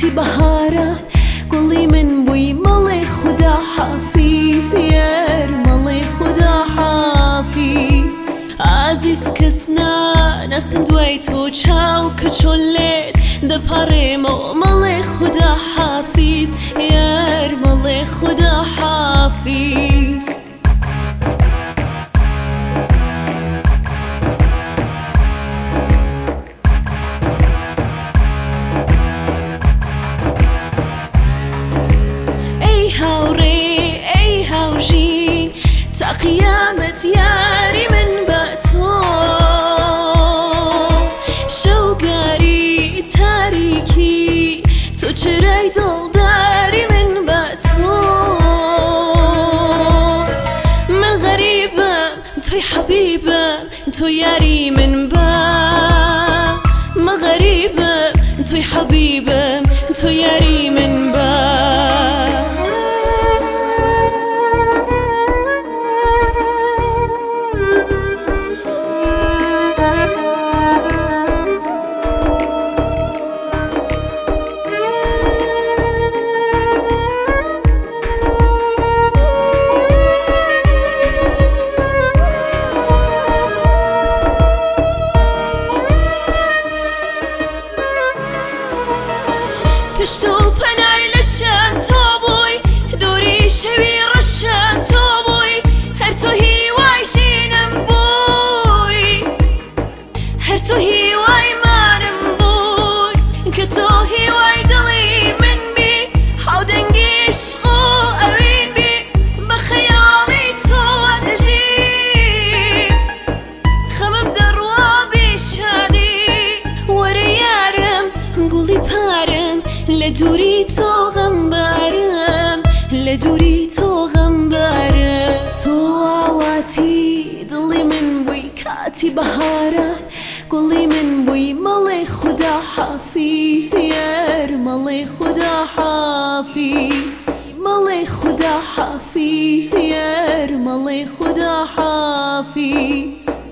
کاتی بهاره گلی من بوی مال خدا حافظ یار مال خدا حافظ عزیز کسنا نسم دوی تو چاو کچون لید دپارم مال خدا حافظ یار مال خدا حافظ تا قیامت یاری من با تو شوگاری تاریکی تو چرای دلداری من با تو من غریبم توی حبیبم تو یاری من با من غریبم توی حبیبم تو یاری من با پشت و پنای لشم تو بوی دوری شوی رشم تو بوی هر تو هیوای شینم بوی هر تو هیوای منم بوی که تو هیوای دلی من بی حودنگی عشق و اوین بی بخیالی تو انجی خمم دروابی شادی وره یارم گولی پارم لدوری تو غمبارم لدوری تو غمبارم تو آواتی دلی من بوی کاتی بهاره گلی من بوی مال خدا حافظ یار مال خدا حافظ مال خدا حافظ یار مال خدا حافظ